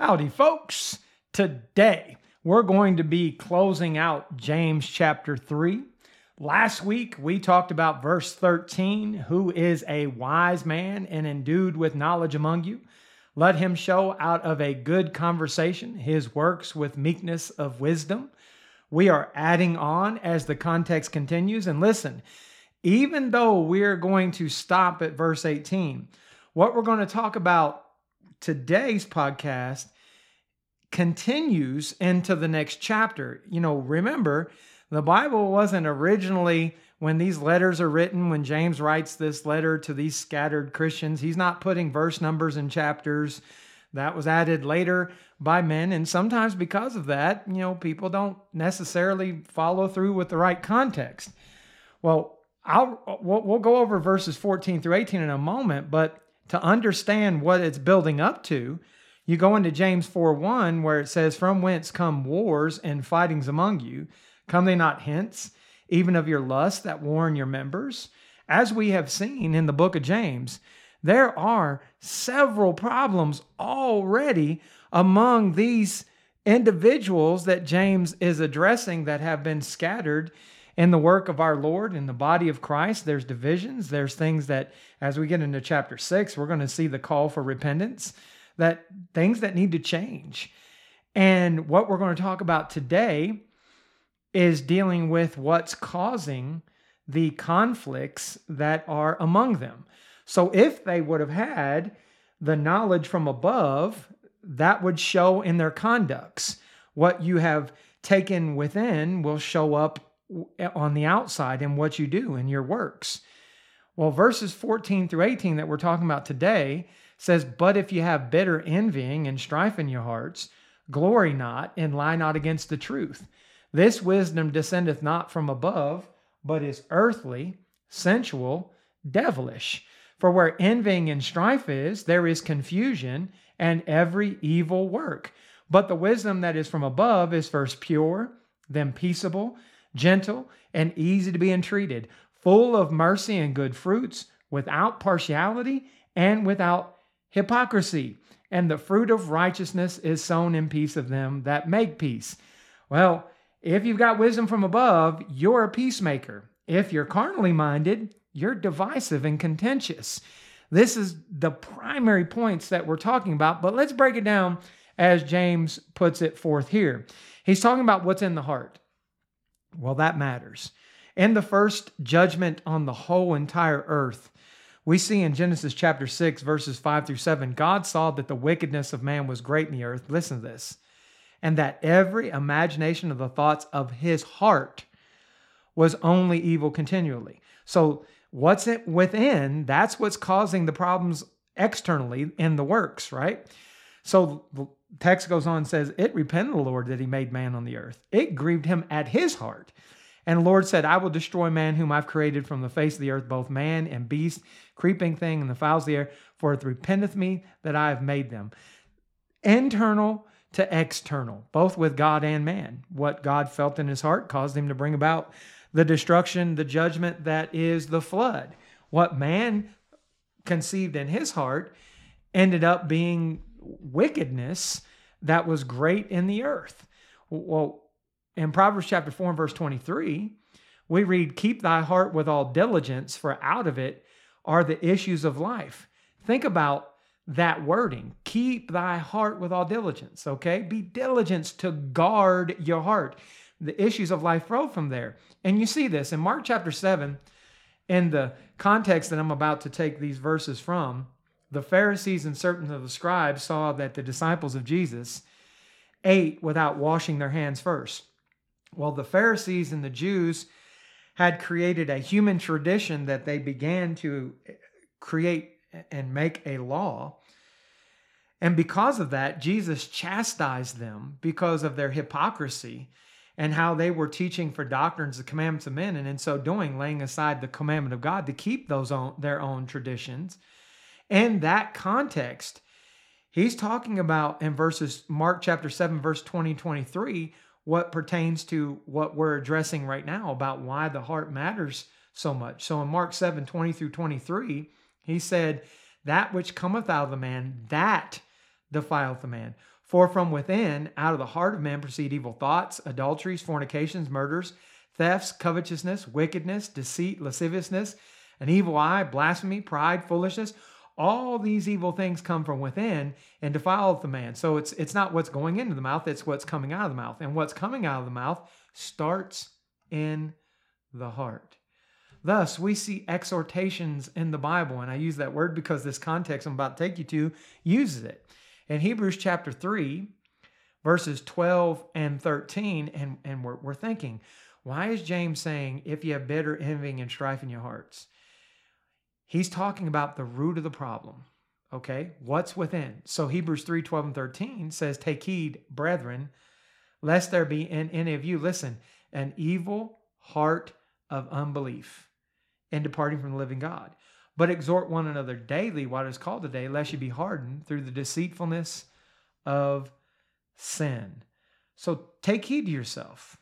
Howdy, folks. Today, we're going to be closing out James chapter 3. Last week, we talked about verse 13, who is a wise man and endued with knowledge among you. Let him show out of a good conversation his works with meekness of wisdom. We are adding on as the context continues. And listen, even though we're going to stop at verse 18, what we're going to talk about today's podcast continues into the next chapter. Remember, the Bible wasn't originally, when these letters are written, when James writes this letter to these scattered Christians, he's not putting verse numbers in chapters. That was added later by men. And sometimes because of that, people don't necessarily follow through with the right context. Well, we'll go over verses 14 through 18 in a moment, but to understand what it's building up to, you go into James 4:1, where it says, "From whence come wars and fightings among you? Come they not hence, even of your lusts that war in your members?" As we have seen in the book of James, there are several problems already among these individuals that James is addressing that have been scattered in the work of our Lord, in the body of Christ. There's divisions. There's things that, as we get into chapter 6, we're going to see the call for repentance, that things that need to change. And what we're going to talk about today is dealing with what's causing the conflicts that are among them. So if they would have had the knowledge from above, that would show in their conducts. What you have taken within will show up on the outside in what you do in your works. Well, verses 14 through 18 that we're talking about today says, "But if you have bitter envying and strife in your hearts, glory not and lie not against the truth. This wisdom descendeth not from above, but is earthly, sensual, devilish. For where envying and strife is, there is confusion and every evil work. But the wisdom that is from above is first pure, then peaceable, gentle, and easy to be entreated, full of mercy and good fruits, without partiality and without hypocrisy. And the fruit of righteousness is sown in peace of them that make peace." Well, if you've got wisdom from above, you're a peacemaker. If you're carnally minded, you're divisive and contentious. This is the primary points that we're talking about, but let's break it down as James puts it forth here. He's talking about what's in the heart. Well, that matters. In the first judgment on the whole entire earth, we see in Genesis chapter 6, verses 5 through 7, God saw that the wickedness of man was great in the earth. Listen to this. "And that every imagination of the thoughts of his heart was only evil continually." So what's it within? That's what's causing the problems externally in the works, right? So the text goes on and says, "It repented the Lord that he made man on the earth. It grieved him at his heart. And the Lord said, I will destroy man whom I've created from the face of the earth, both man and beast, creeping thing, and the fowls of the air, for it repenteth me that I have made them." Internal to external, both with God and man. What God felt in his heart caused him to bring about the destruction, the judgment that is the flood. What man conceived in his heart ended up being wickedness that was great in the earth. Well, in Proverbs chapter 4 and verse 23, we read, "Keep thy heart with all diligence, for out of it are the issues of life." Think about that wording. Keep thy heart with all diligence, okay? Be diligent to guard your heart. The issues of life flow from there. And you see this in Mark chapter 7, in the context that I'm about to take these verses from. The Pharisees and certain of the scribes saw that the disciples of Jesus ate without washing their hands first. Well, the Pharisees and the Jews had created a human tradition that they began to create and make a law. And because of that, Jesus chastised them because of their hypocrisy and how they were teaching for doctrines, the commandments of men, and in so doing, laying aside the commandment of God to keep their own traditions. In that context, he's talking about in Mark chapter 7, verse 20-23, what pertains to what we're addressing right now about why the heart matters so much. So in Mark 7, 20 through 23, he said, "That which cometh out of the man, that defileth a man. For from within, out of the heart of man, proceed evil thoughts, adulteries, fornications, murders, thefts, covetousness, wickedness, deceit, lasciviousness, an evil eye, blasphemy, pride, foolishness. All these evil things come from within and defileth the man. So it's not what's going into the mouth, it's what's coming out of the mouth. And what's coming out of the mouth starts in the heart. Thus, we see exhortations in the Bible, and I use that word because this context I'm about to take you to uses it. In Hebrews chapter 3, verses 12 and 13, and we're thinking, why is James saying, if you have bitter envying and strife in your hearts? He's talking about the root of the problem, okay? What's within? So Hebrews 3, 12 and 13 says, take heed, brethren, lest there be in any of you, listen, an evil heart of unbelief in departing from the living God. But exhort one another daily, what is called today, lest you be hardened through the deceitfulness of sin. So take heed to yourself,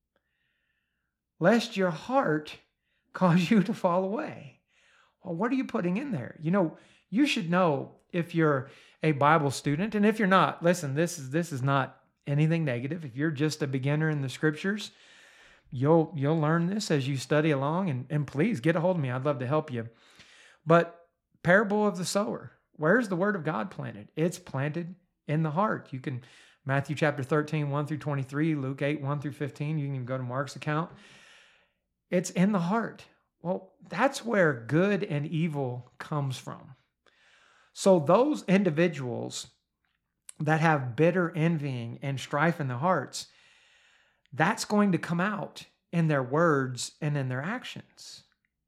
lest your heart cause you to fall away. Well, what are you putting in there? You know, you should know if you're a Bible student, and if you're not, listen, this is not anything negative. If you're just a beginner in the scriptures, you'll learn this as you study along, and please get a hold of me. I'd love to help you. But parable of the sower, where's the word of God planted? It's planted in the heart. You can, Matthew chapter 13, 1 through 23, Luke 8, 1 through 15. You can even go to Mark's account. It's in the heart. Well, that's where good and evil comes from. So those individuals that have bitter envying and strife in their hearts, that's going to come out in their words and in their actions.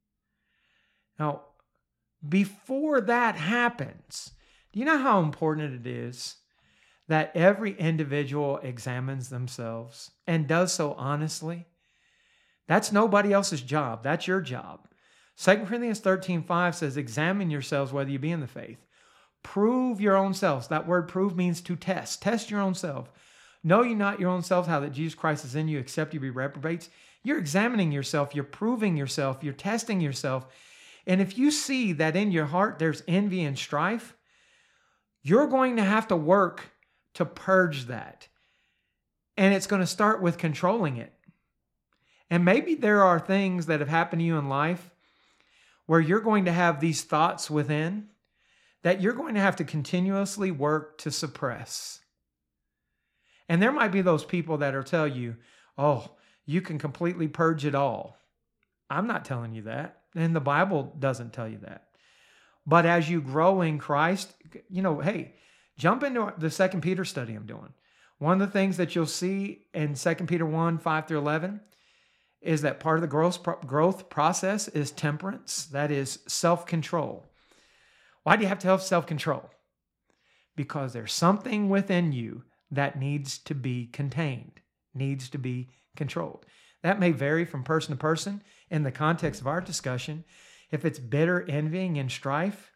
Now, before that happens, do you know how important it is that every individual examines themselves and does so honestly? That's nobody else's job. That's your job. 2 Corinthians 13:5 says, examine yourselves whether you be in the faith. Prove your own selves. That word prove means to test. Test your own self. Know ye not your own selves how that Jesus Christ is in you, except you be reprobates? You're examining yourself. You're proving yourself. You're testing yourself. And if you see that in your heart there's envy and strife, you're going to have to work to purge that. And it's going to start with controlling it. And maybe there are things that have happened to you in life where you're going to have these thoughts within that you're going to have to continuously work to suppress. And there might be those people that will tell you, oh, you can completely purge it all. I'm not telling you that. And the Bible doesn't tell you that. But as you grow in Christ, you know, hey, jump into the 2 Peter study I'm doing. One of the things that you'll see in 2 Peter 1, 5 through 11 is that part of the growth process is temperance. That is self-control. Why do you have to have self-control? Because there's something within you that needs to be contained, needs to be controlled. That may vary from person to person. In the context of our discussion, if it's bitter envying and strife,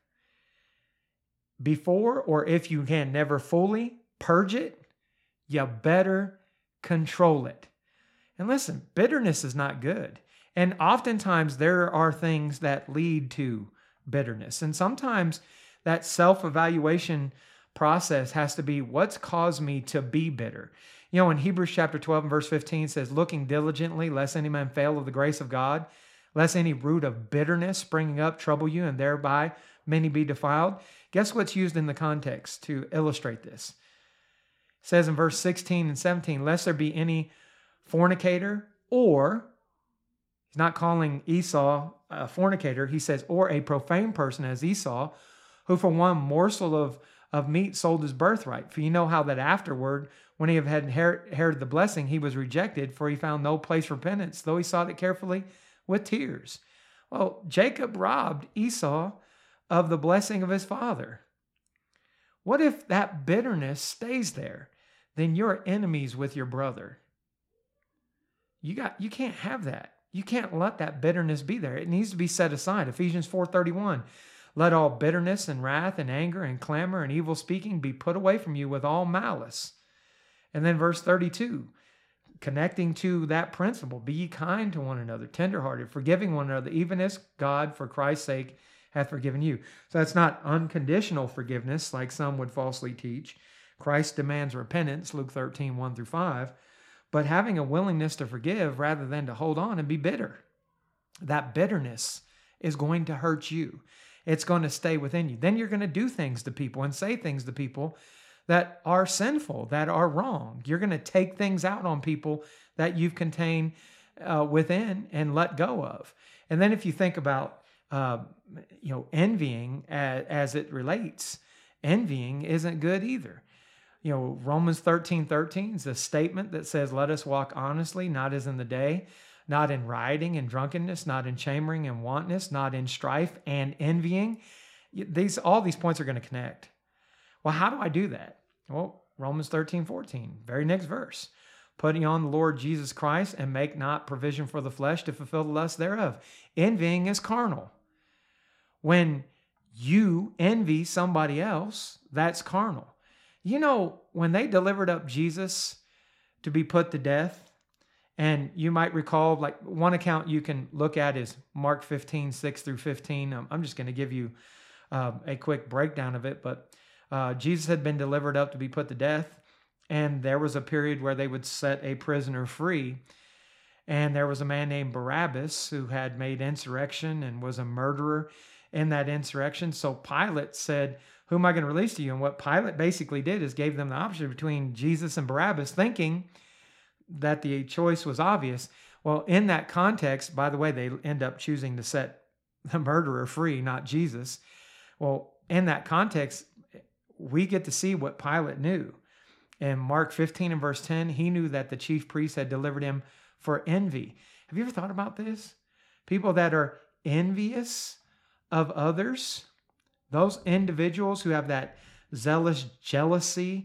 before or if you can never fully purge it, you better control it. And listen, bitterness is not good. And oftentimes there are things that lead to bitterness. And sometimes that self-evaluation process has to be, what's caused me to be bitter? You know, in Hebrews chapter 12 and verse 15 says, looking diligently, lest any man fail of the grace of God, lest any root of bitterness springing up trouble you, and thereby many be defiled. Guess what's used in the context to illustrate this? It says in verse 16 and 17, lest there be any fornicator, or, he's not calling Esau a fornicator, he says, or a profane person as Esau, who for one morsel of meat sold his birthright. For you know how that afterward, when he had inherited the blessing, he was rejected, for he found no place for repentance, though he sought it carefully with tears. Well, Jacob robbed Esau of the blessing of his father. What if that bitterness stays there? Then you're enemies with your brother. You can't have that. You can't let that bitterness be there. It needs to be set aside. Ephesians 4:31. Let all bitterness and wrath and anger and clamor and evil speaking be put away from you with all malice. And then verse 32, connecting to that principle, be ye kind to one another, tenderhearted, forgiving one another, even as God for Christ's sake hath forgiven you. So that's not unconditional forgiveness like some would falsely teach. Christ demands repentance, Luke 13, 1 through 5, but having a willingness to forgive rather than to hold on and be bitter. That bitterness is going to hurt you. It's going to stay within you. Then you're going to do things to people and say things to people that are sinful, that are wrong. You're going to take things out on people that you've contained within and let go of. And then if you think about, envying as it relates, envying isn't good either. Romans 13:13 is a statement that says, let us walk honestly, not as in the day, not in rioting and drunkenness, not in chambering and wantonness, not in strife and envying. All these points are going to connect. Well, how do I do that? Well, Romans 13:14, very next verse. Putting on the Lord Jesus Christ and make not provision for the flesh to fulfill the lust thereof. Envying is carnal. When you envy somebody else, that's carnal. When they delivered up Jesus to be put to death, and you might recall, like one account you can look at is Mark 15, 6 through 15. I'm just going to give you a quick breakdown of it, but Jesus had been delivered up to be put to death, and there was a period where they would set a prisoner free, and there was a man named Barabbas who had made insurrection and was a murderer in that insurrection. So Pilate said, who am I going to release to you? And what Pilate basically did is gave them the option between Jesus and Barabbas, thinking that the choice was obvious. Well, in that context, by the way, they end up choosing to set the murderer free, not Jesus. Well, in that context, we get to see what Pilate knew. In Mark 15 and verse 10, he knew that the chief priest had delivered him for envy. Have you ever thought about this? People that are envious of others, those individuals who have that zealous jealousy,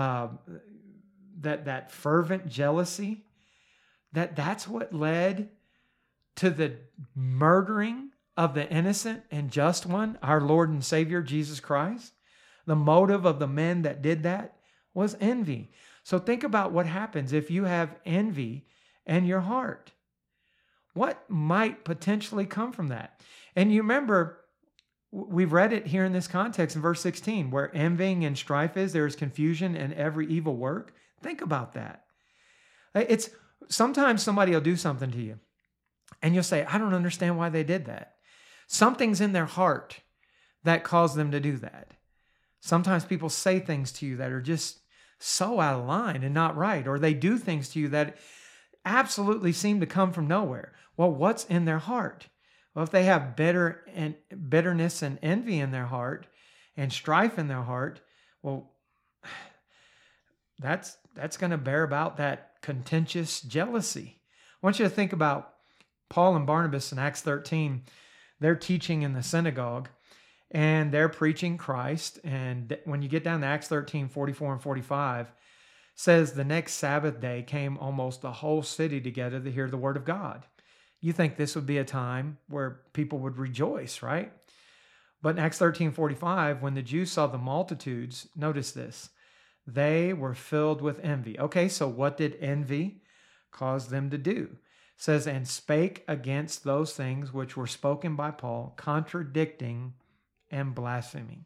that fervent jealousy, that's what led to the murdering of the innocent and just one, our Lord and Savior, Jesus Christ. The motive of the men that did that was envy. So think about what happens if you have envy in your heart. What might potentially come from that? And you remember, we've read it here in this context in verse 16, where envying and strife is, there is confusion and every evil work. Think about that. It's sometimes somebody will do something to you and you'll say, I don't understand why they did that. Something's in their heart that caused them to do that. Sometimes people say things to you that are just so out of line and not right, or they do things to you that absolutely seem to come from nowhere. Well, what's in their heart? Well, if they have bitterness and envy in their heart and strife in their heart, well, that's going to bear about that contentious jealousy. I want you to think about Paul and Barnabas in Acts 13. They're teaching in the synagogue and they're preaching Christ. And when you get down to Acts 13, 44 and 45, says the next Sabbath day came almost the whole city together to hear the word of God. You think this would be a time where people would rejoice, right? But in Acts 13:45, when the Jews saw the multitudes, notice this, they were filled with envy. Okay, so what did envy cause them to do? It says, and spake against those things which were spoken by Paul, contradicting and blaspheming.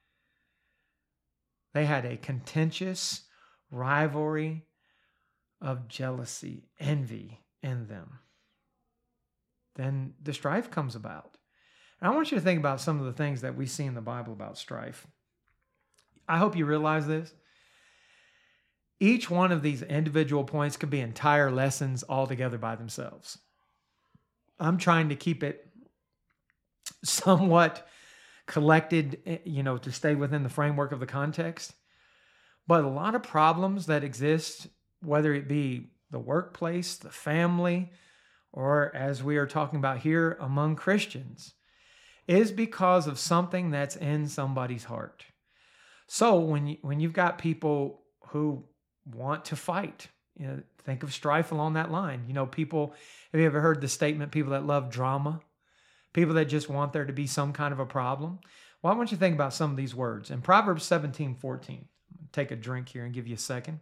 They had a contentious rivalry of jealousy, envy in them. Then the strife comes about. And I want you to think about some of the things that we see in the Bible about strife. I hope you realize this. Each one of these individual points could be entire lessons altogether by themselves. I'm trying to keep it somewhat collected, to stay within the framework of the context. But a lot of problems that exist, whether it be the workplace, the family, or as we are talking about here among Christians, is because of something that's in somebody's heart. So when you've got people who want to fight, think of strife along that line. People, have you ever heard the statement, people that love drama? People that just want there to be some kind of a problem? Well, I want you to think about some of these words. In Proverbs 17:14, take a drink here and give you a second.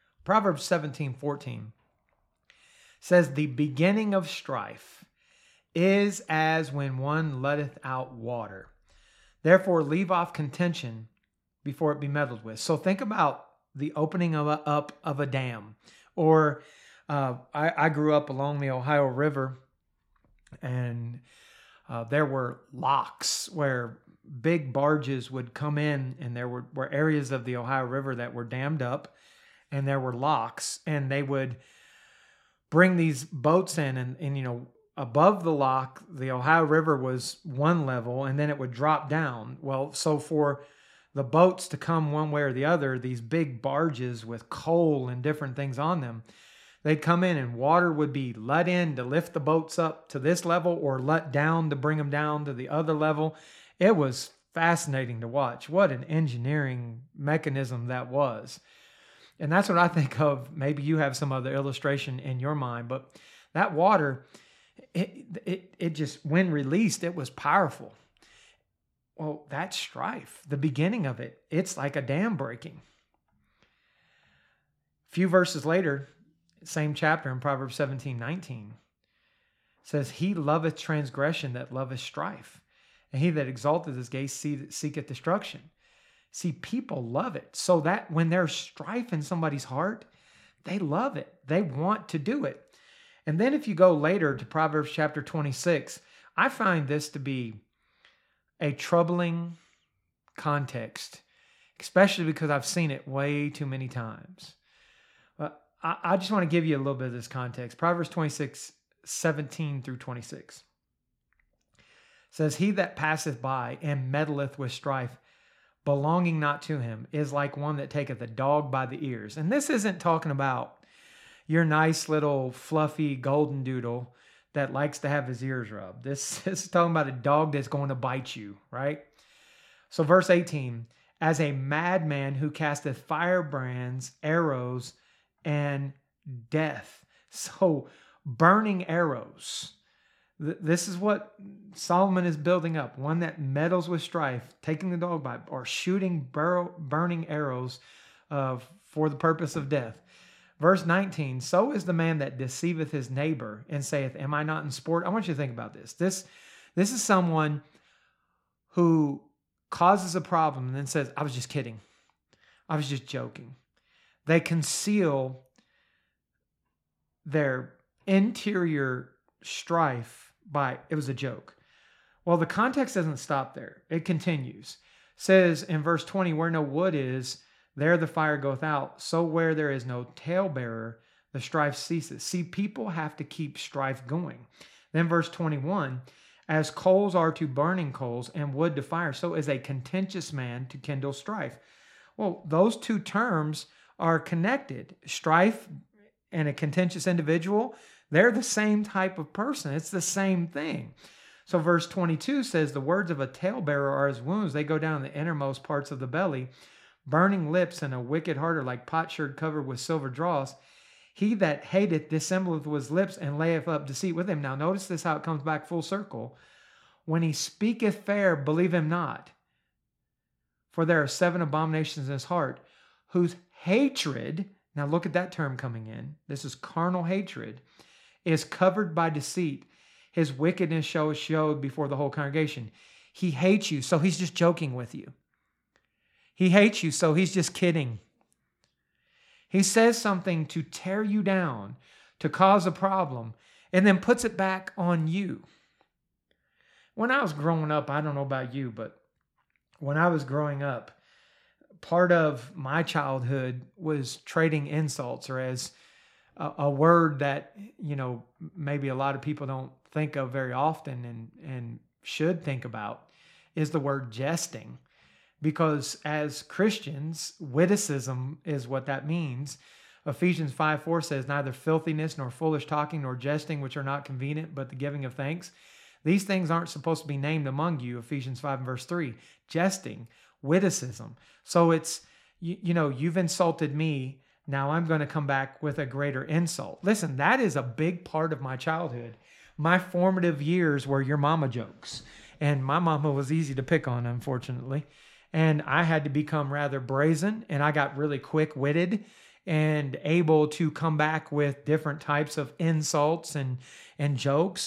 Proverbs 17:14 says, the beginning of strife is as when one letteth out water. Therefore, leave off contention before it be meddled with. So think about the opening up of a dam. Or I grew up along the Ohio River, and there were locks where big barges would come in, and there were areas of the Ohio River that were dammed up, and there were locks, and they would bring these boats in, and above the lock, the Ohio River was one level, and then it would drop down. Well, so for the boats to come one way or the other, these big barges with coal and different things on them, they'd come in and water would be let in to lift the boats up to this level or let down to bring them down to the other level. It was fascinating to watch. What an engineering mechanism that was. And that's what I think of. Maybe you have some other illustration in your mind, but that water, it just, when released, it was powerful. Well, that strife, the beginning of it, it's like a dam breaking. A few verses later, same chapter in Proverbs 17:19, says, he loveth transgression that loveth strife, and he that exalteth his gaze seeketh destruction. See, people love it. So that when there's strife in somebody's heart, they love it. They want to do it. And then if you go later to Proverbs chapter 26, I find this to be a troubling context, especially because I've seen it way too many times. I just want to give you a little bit of this context. Proverbs 26:17 through 26 says, he that passeth by and meddleth with strife, belonging not to him, is like one that taketh a dog by the ears. And this isn't talking about your nice little fluffy golden doodle that likes to have his ears rubbed. This is talking about a dog that's going to bite you, right? So verse 18, as a madman who casteth firebrands, arrows, and death. So burning arrows. This is what Solomon is building up. One that meddles with strife, taking the dog by, or shooting burning arrows for the purpose of death. Verse 19, so is the man that deceiveth his neighbor and saith, am I not in sport? I want you to think about this. This is someone who causes a problem and then says, I was just kidding. I was just joking. They conceal their interior strife by, it was a joke. Well, the context doesn't stop there. It continues. It says in verse 20, where no wood is, there the fire goeth out. So where there is no talebearer, the strife ceases. See, people have to keep strife going. Then verse 21, as coals are to burning coals and wood to fire, so is a contentious man to kindle strife. Well, those two terms are connected. Strife and a contentious individual, they're the same type of person. It's the same thing. So verse 22 says, the words of a talebearer are as wounds. They go down in the innermost parts of the belly. Burning lips and a wicked heart are like potsherd covered with silver dross. He that hateth dissembleth with his lips and layeth up deceit with him. Now notice this, how it comes back full circle. When he speaketh fair, believe him not. For there are 7 abominations in his heart, whose hatred, now look at that term coming in. This is carnal hatred, is covered by deceit. His wickedness showed before the whole congregation. He hates you, so he's just joking with you. He hates you, so he's just kidding. He says something to tear you down, to cause a problem, and then puts it back on you. When I was growing up, I don't know about you, but when I was growing up, part of my childhood was trading insults, or as a word that, maybe a lot of people don't think of very often and should think about, is the word jesting. Because as Christians, witticism is what that means. Ephesians 5:4 says, neither filthiness nor foolish talking nor jesting, which are not convenient, but the giving of thanks. These things aren't supposed to be named among you, Ephesians 5 and verse 3. Jesting, witticism. So it's, you've insulted me, now I'm going to come back with a greater insult. Listen, that is a big part of my childhood. My formative years were your mama jokes. And my mama was easy to pick on, unfortunately. And I had to become rather brazen, and I got really quick-witted and able to come back with different types of insults and jokes.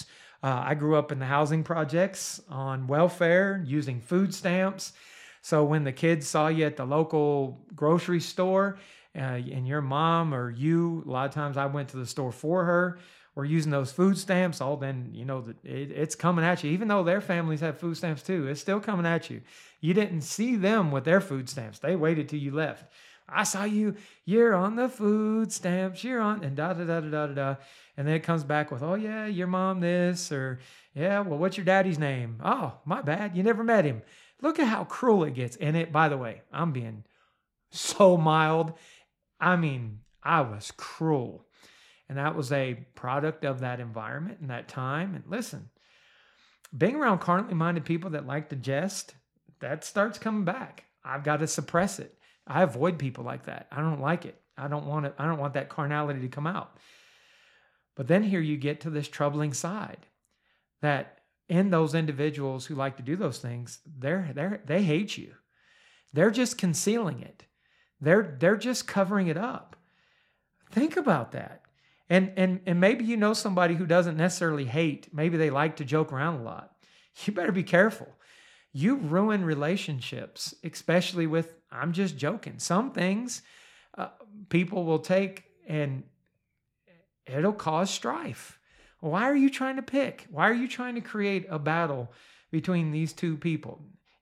I grew up in the housing projects on welfare, using food stamps. So when the kids saw you at the local grocery store, and your mom or you, a lot of times I went to the store for her, were using those food stamps, then it's coming at you. Even though their families have food stamps too, it's still coming at you. You didn't see them with their food stamps. They waited till you left. I saw you, you're on the food stamps, you're on, and da-da-da-da-da-da. And then it comes back with, oh yeah, your mom this, or yeah, well, what's your daddy's name? Oh, my bad, you never met him. Look at how cruel it gets. And it, by the way, I'm being so mild. I mean, I was cruel. And that was a product of that environment and that time. And listen, being around carnally minded people that like to jest, that starts coming back. I've got to suppress it. I avoid people like that. I don't like it. I don't want that carnality to come out. But then here you get to this troubling side that in those individuals who like to do those things, they hate you. They're just concealing it. They're just covering it up. Think about that. And maybe you know somebody who doesn't necessarily hate. Maybe they like to joke around a lot. You better be careful. You ruin relationships, especially with, I'm just joking. Some things people will take and it'll cause strife. Why are you trying to pick? Why are you trying to create a battle between these two people?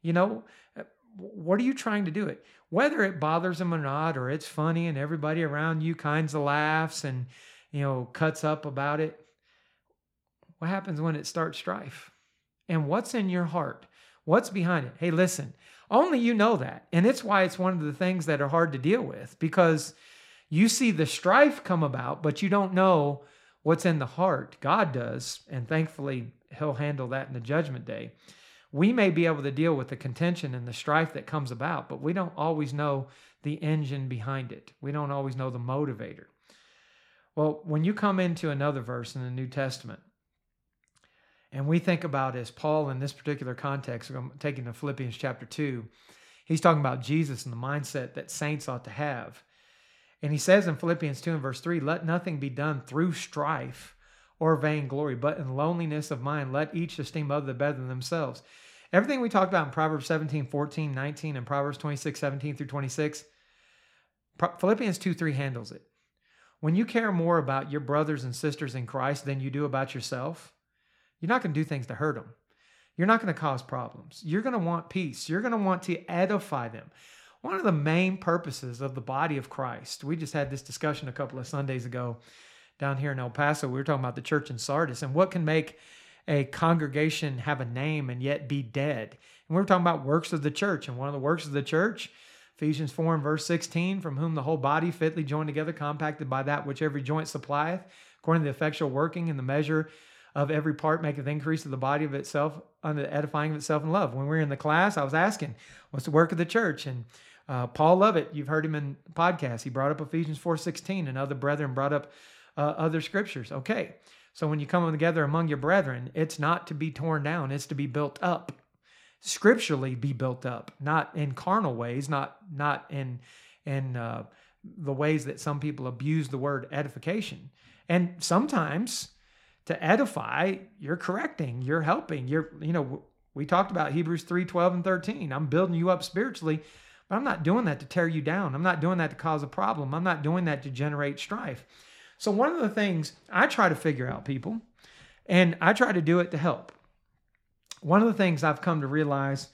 What are you trying to do it? Whether it bothers them or not, or it's funny and everybody around you kinds of laughs and, cuts up about it. What happens when it starts strife? And what's in your heart? What's behind it? Hey, listen, only you know that. And it's why it's one of the things that are hard to deal with, because you see the strife come about, but you don't know what's in the heart. God does. And thankfully, he'll handle that in the judgment day. We may be able to deal with the contention and the strife that comes about, but we don't always know the engine behind it. We don't always know the motivator. Well, when you come into another verse in the New Testament, and we think about, as Paul in this particular context, I'm taking to Philippians chapter 2, he's talking about Jesus and the mindset that saints ought to have. And he says in Philippians 2 and verse 3, let nothing be done through strife or vainglory, but in loneliness of mind, let each esteem other better than themselves. Everything we talked about in Proverbs 17, 14, 19, and Proverbs 26, 17 through 26, Philippians 2:3 handles it. When you care more about your brothers and sisters in Christ than you do about yourself, you're not going to do things to hurt them. You're not going to cause problems. You're going to want peace. You're going to want to edify them. One of the main purposes of the body of Christ, we just had this discussion a couple of Sundays ago down here in El Paso. We were talking about the church in Sardis and what can make a congregation have a name and yet be dead. And we were talking about works of the church. And one of the works of the church, Ephesians 4 and verse 16, from whom the whole body fitly joined together, compacted by that which every joint supplieth, according to the effectual working in the measure of every part, maketh increase of the body of itself, unto the edifying of itself in love. When we were in the class, I was asking, what's the work of the church? And Paul Lovett, you've heard him in podcasts. He brought up Ephesians 4:16, and other brethren brought up other scriptures. Okay, so when you come together among your brethren, it's not to be torn down, it's to be built up. Scripturally be built up, not in carnal ways, not in the ways that some people abuse the word edification. And sometimes to edify, you're correcting, you're helping, we talked about Hebrews 3:12 and 13. I'm building you up spiritually, but I'm not doing that to tear you down. I'm not doing that to cause a problem. I'm not doing that to generate strife. So one of the things I try to figure out, people, and I try to do it to help. One of the things I've come to realize,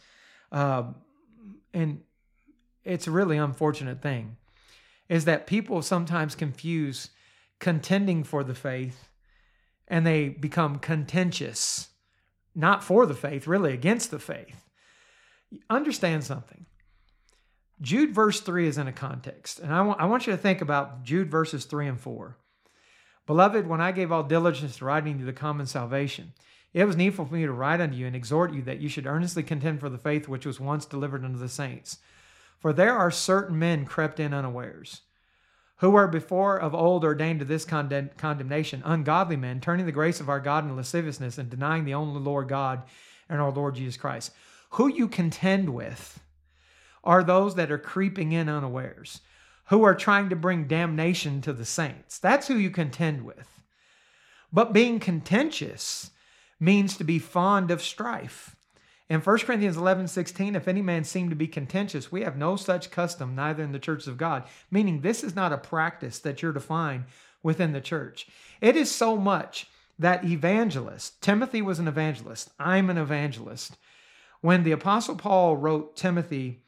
and it's a really unfortunate thing, is that people sometimes confuse contending for the faith and they become contentious, not for the faith, really against the faith. Understand something. Jude verse 3 is in a context, and I want you to think about Jude verses 3 and 4. Beloved, when I gave all diligence to writing you the common salvation, it was needful for me to write unto you and exhort you that you should earnestly contend for the faith which was once delivered unto the saints. For there are certain men crept in unawares, who were before of old ordained to this condemnation, ungodly men, turning the grace of our God into lasciviousness and denying the only Lord God and our Lord Jesus Christ. Who you contend with are those that are creeping in unawares, who are trying to bring damnation to the saints. That's who you contend with. But being contentious means to be fond of strife. In 1 Corinthians 11:16, if any man seem to be contentious, we have no such custom, neither in the churches of God. Meaning this is not a practice that you're to find within the church. It is so much that evangelists, Timothy was an evangelist, I'm an evangelist. When the Apostle Paul wrote Timothy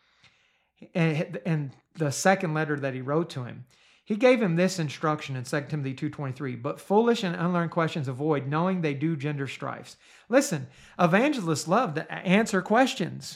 in the second letter that he wrote to him, he gave him this instruction in 2 Timothy 2:23, but foolish and unlearned questions avoid, knowing they do gender strifes. Listen, evangelists love to answer questions.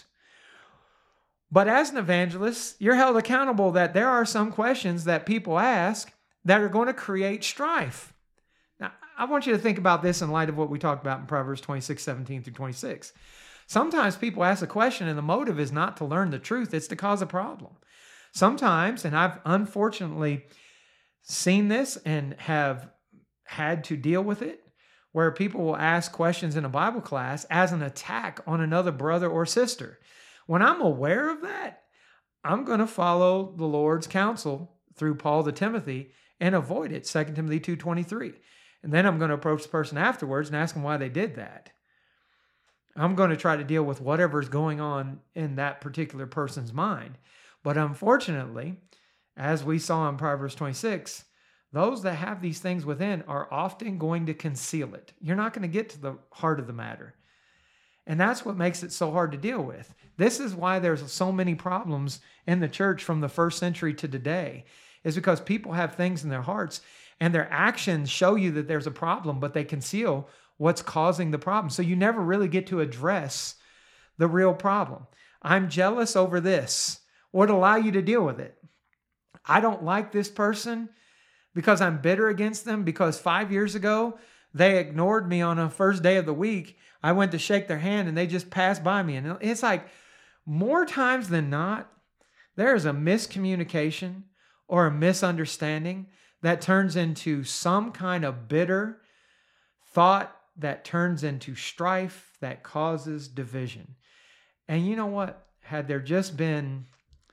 But as an evangelist, you're held accountable that there are some questions that people ask that are going to create strife. Now, I want you to think about this in light of what we talked about in Proverbs 26:17 through 26. Sometimes people ask a question and the motive is not to learn the truth, it's to cause a problem. Sometimes, and I've unfortunately seen this and have had to deal with it, where people will ask questions in a Bible class as an attack on another brother or sister. When I'm aware of that, I'm going to follow the Lord's counsel through Paul to Timothy and avoid it, 2 Timothy 2:23. And then I'm going to approach the person afterwards and ask them why they did that. I'm going to try to deal with whatever's going on in that particular person's mind. But unfortunately, as we saw in Proverbs 26, those that have these things within are often going to conceal it. You're not going to get to the heart of the matter. And that's what makes it so hard to deal with. This is why there's so many problems in the church from the first century to today, is because people have things in their hearts and their actions show you that there's a problem, but they conceal what's causing the problem. So you never really get to address the real problem. I'm jealous over this. Would allow you to deal with it. I don't like this person because I'm bitter against them because 5 years ago, they ignored me on a first day of the week. I went to shake their hand and they just passed by me. And it's like more times than not, there is a miscommunication or a misunderstanding that turns into some kind of bitter thought that turns into strife that causes division. And you know what? Had there just been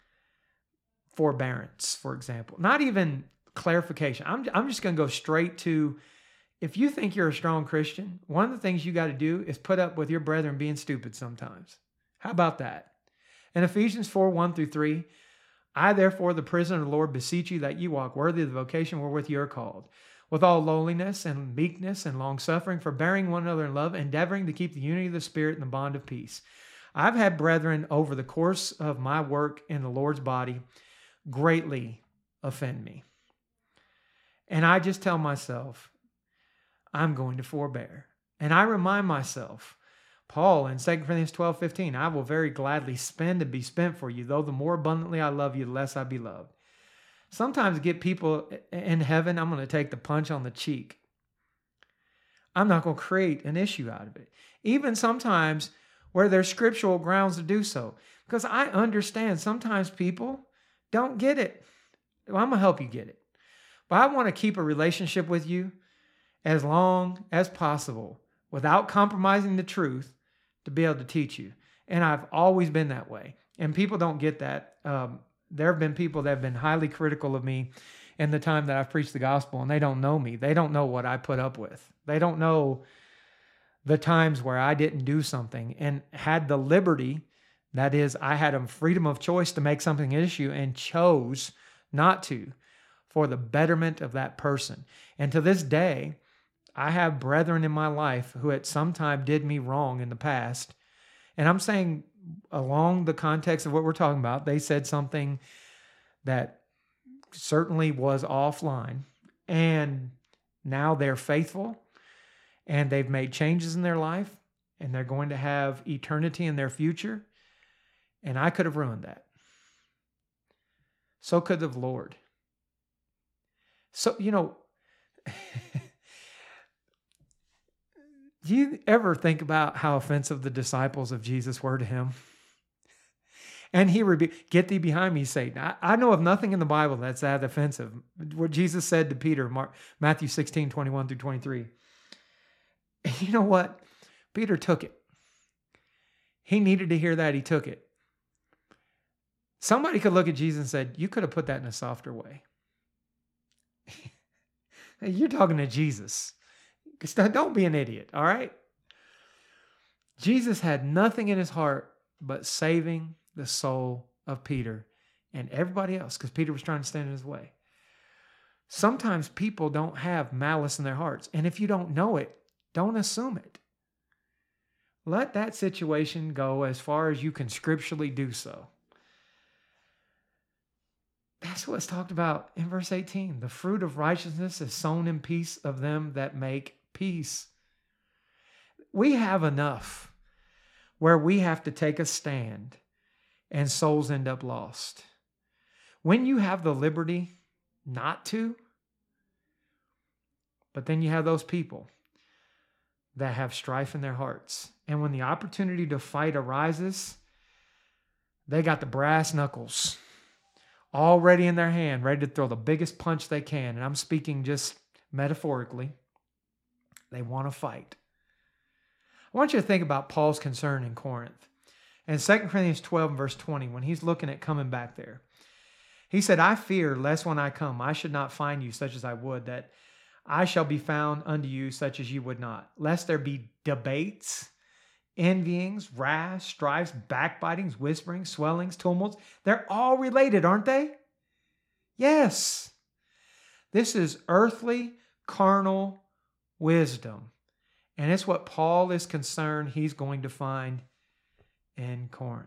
forbearance, for example, not even clarification. I'm just going to go straight to, if you think you're a strong Christian, one of the things you got to do is put up with your brethren being stupid sometimes. How about that? In Ephesians 4:1 through 3, I therefore, the prisoner of the Lord, beseech you that you walk worthy of the vocation wherewith you are called, with all lowliness and meekness and long-suffering, forbearing one another in love, endeavoring to keep the unity of the Spirit in the bond of peace. I've had brethren over the course of my work in the Lord's body greatly offend me. And I just tell myself, I'm going to forbear. And I remind myself, Paul in 2 Corinthians 12:15, I will very gladly spend and be spent for you, though the more abundantly I love you, the less I be loved. Sometimes get people in heaven, I'm going to take the punch on the cheek. I'm not going to create an issue out of it. Even sometimes where there's scriptural grounds to do so. Because I understand sometimes people don't get it. Well, I'm going to help you get it. But I want to keep a relationship with you as long as possible without compromising the truth to be able to teach you. And I've always been that way. And people don't get that. There have been people that have been highly critical of me in the time that I've preached the gospel, and they don't know me. They don't know what I put up with. They don't know the times where I didn't do something and had the liberty, that is, I had a freedom of choice to make something an issue and chose not to for the betterment of that person. And to this day, I have brethren in my life who at some time did me wrong in the past. And I'm saying along the context of what we're talking about, they said something that certainly was offline. And now they're faithful and they've made changes in their life and they're going to have eternity in their future. And I could have ruined that. So could the Lord. So, do you ever think about how offensive the disciples of Jesus were to him? And he rebuked, get thee behind me, Satan. I know of nothing in the Bible that's that offensive. What Jesus said to Peter, Matthew 16:21 through 23. And you know what? Peter took it. He needed to hear that. He took it. Somebody could look at Jesus and said, you could have put that in a softer way. You're talking to Jesus. Don't be an idiot, all right? Jesus had nothing in his heart but saving the soul of Peter and everybody else, because Peter was trying to stand in his way. Sometimes people don't have malice in their hearts. And if you don't know it, don't assume it. Let that situation go as far as you can scripturally do so. That's what's talked about in verse 18. The fruit of righteousness is sown in peace of them that make peace. We have enough where we have to take a stand and souls end up lost. When you have the liberty not to, but then you have those people that have strife in their hearts. And when the opportunity to fight arises, they got the brass knuckles already in their hand, ready to throw the biggest punch they can. And I'm speaking just metaphorically. They want to fight. I want you to think about Paul's concern in Corinth. In 2 Corinthians 12 and verse 20, when he's looking at coming back there, he said, I fear lest when I come, I should not find you such as I would, that I shall be found unto you such as you would not, lest there be debates, envyings, wrath, strifes, backbitings, whisperings, swellings, tumults. They're all related, aren't they? Yes. This is earthly, carnal wisdom. And it's what Paul is concerned he's going to find in Corinth.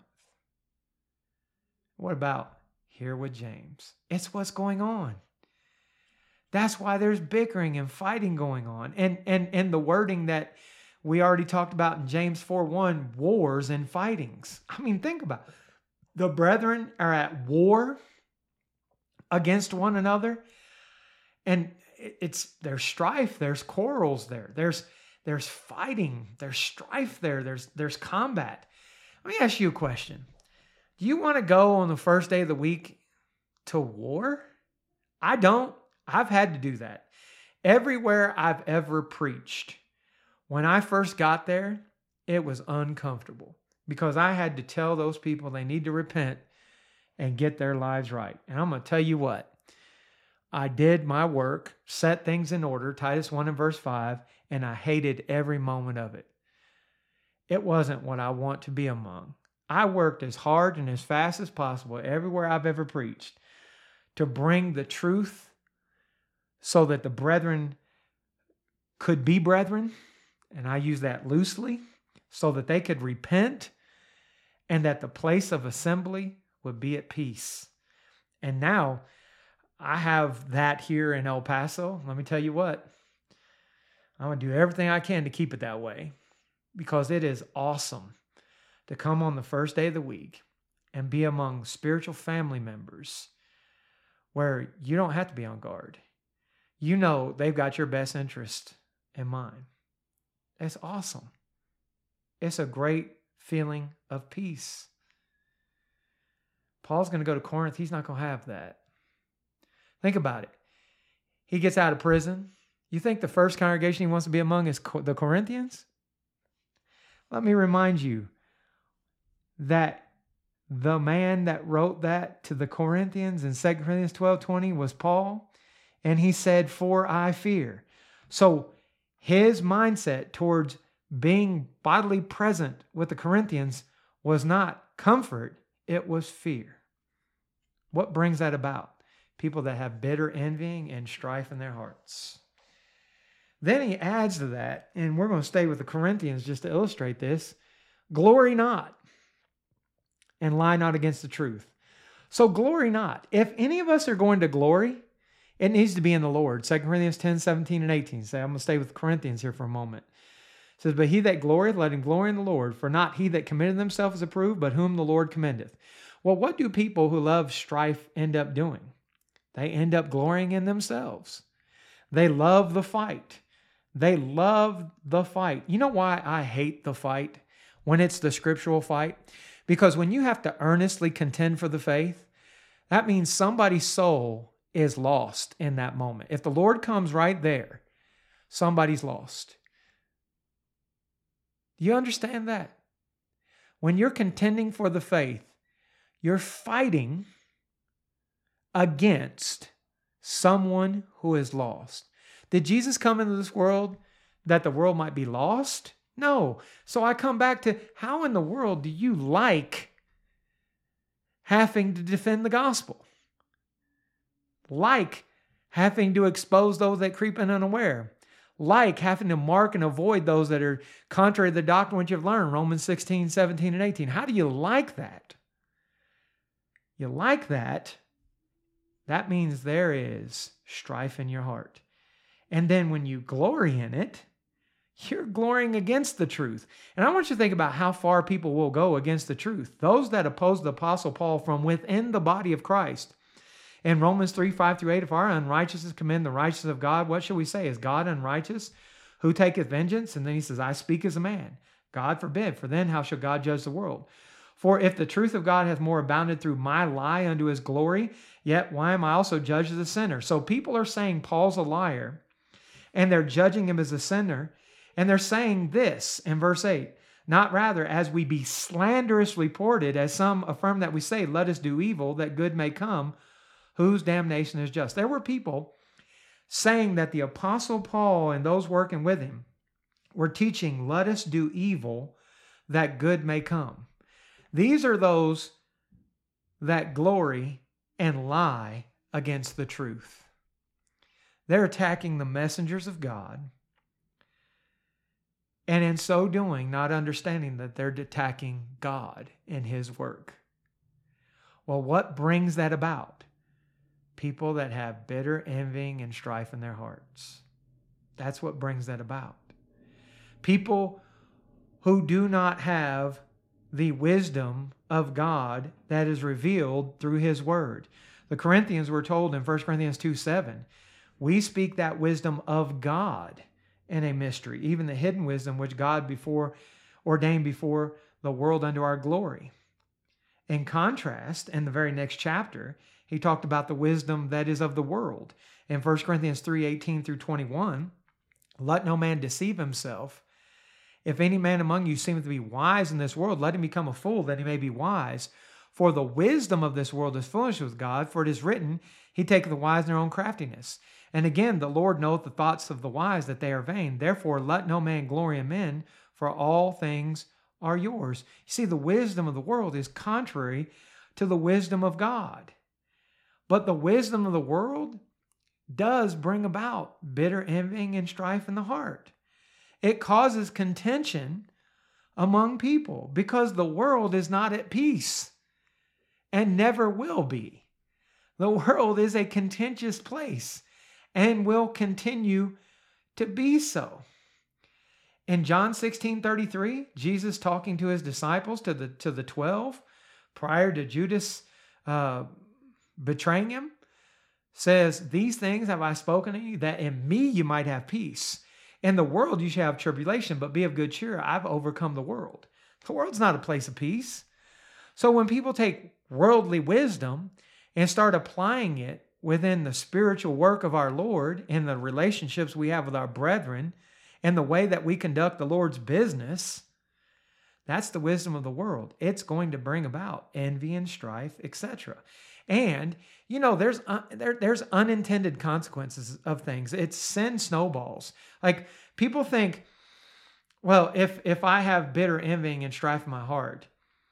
What about here with James? It's what's going on. That's why there's bickering and fighting going on. And the wording that we already talked about in James 4:1, wars and fightings. I mean, think about it. The brethren are at war against one another. And there's strife, there's quarrels there. There's fighting, there's strife there, there's combat. Let me ask you a question. Do you want to go on the first day of the week to war? I don't. I've had to do that. Everywhere I've ever preached, when I first got there, it was uncomfortable because I had to tell those people they need to repent and get their lives right. And I'm going to tell you what. I did my work, set things in order, Titus 1 and verse 5, and I hated every moment of it. It wasn't what I want to be among. I worked as hard and as fast as possible everywhere I've ever preached to bring the truth so that the brethren could be brethren, and I use that loosely, so that they could repent and that the place of assembly would be at peace. And now I have that here in El Paso. Let me tell you what, I'm going to do everything I can to keep it that way because it is awesome to come on the first day of the week and be among spiritual family members where you don't have to be on guard. You know they've got your best interest in mind. It's awesome. It's a great feeling of peace. Paul's going to go to Corinth. He's not going to have that. Think about it. He gets out of prison. You think the first congregation he wants to be among is the Corinthians? Let me remind you that the man that wrote that to the Corinthians in 2 Corinthians 12:20 was Paul. And he said, for I fear. So his mindset towards being bodily present with the Corinthians was not comfort, it was fear. What brings that about? People that have bitter envying and strife in their hearts. Then he adds to that, and we're going to stay with the Corinthians just to illustrate this, glory not, and lie not against the truth. So glory not. If any of us are going to glory, it needs to be in the Lord. 2 Corinthians 10, 17, and 18. So I'm going to stay with Corinthians here for a moment. It says, but he that glorieth, let him glory in the Lord. For not he that commendeth himself is approved, but whom the Lord commendeth. Well, what do people who love strife end up doing? They end up glorying in themselves. They love the fight. They love the fight. You know why I hate the fight when it's the scriptural fight? Because when you have to earnestly contend for the faith, that means somebody's soul is lost in that moment. If the Lord comes right there, somebody's lost. Do you understand that? When you're contending for the faith, you're fighting against someone who is lost. Did Jesus come into this world that the world might be lost? No. So I come back to, how in the world do you like having to defend the gospel? Like having to expose those that creep in unaware? Like having to mark and avoid those that are contrary to the doctrine which you've learned, Romans 16, 17, and 18. How do you like that? You like that? That means there is strife in your heart. And then when you glory in it, you're glorying against the truth. And I want you to think about how far people will go against the truth. Those that oppose the Apostle Paul from within the body of Christ. In Romans 3, 5 through 8, if our unrighteousness commend the righteousness of God, what shall we say? Is God unrighteous? Who taketh vengeance? And then he says, I speak as a man. God forbid, for then how shall God judge the world? For if the truth of God hath more abounded through my lie unto his glory, yet why am I also judged as a sinner? So people are saying Paul's a liar, and they're judging him as a sinner, and they're saying this in verse 8, not rather as we be slanderous reported, as some affirm that we say, let us do evil, that good may come, whose damnation is just. There were people saying that the Apostle Paul and those working with him were teaching, let us do evil, that good may come. These are those that glory and lie against the truth. They're attacking the messengers of God, and in so doing, not understanding that they're attacking God and his work. Well, what brings that about? People that have bitter envying and strife in their hearts. That's what brings that about. People who do not have the wisdom of God that is revealed through his word. The Corinthians were told in 1 Corinthians 2:7, we speak that wisdom of God in a mystery, even the hidden wisdom which God before ordained before the world unto our glory. In contrast, in the very next chapter, he talked about the wisdom that is of the world. In 1 Corinthians 3:18 through 21, let no man deceive himself. If any man among you seemeth to be wise in this world, let him become a fool, that he may be wise. For the wisdom of this world is foolish with God, for it is written, he taketh the wise in their own craftiness. And again, the Lord knoweth the thoughts of the wise, that they are vain. Therefore, let no man glory in men, for all things are yours. You see, the wisdom of the world is contrary to the wisdom of God. But the wisdom of the world does bring about bitter envying and strife in the heart. It causes contention among people because the world is not at peace and never will be. The world is a contentious place and will continue to be so. In John 16:33, Jesus talking to his disciples, to the 12, prior to Judas betraying him, says, these things have I spoken to you, that in me you might have peace. In the world you shall have tribulation, but be of good cheer. I've overcome the world. The world's not a place of peace. So when people take worldly wisdom and start applying it within the spiritual work of our Lord and the relationships we have with our brethren and the way that we conduct the Lord's business, that's the wisdom of the world. It's going to bring about envy and strife, etc. And, you know, there's unintended consequences of things. It's sin snowballs. Like, people think, well, if I have bitter envying and strife in my heart,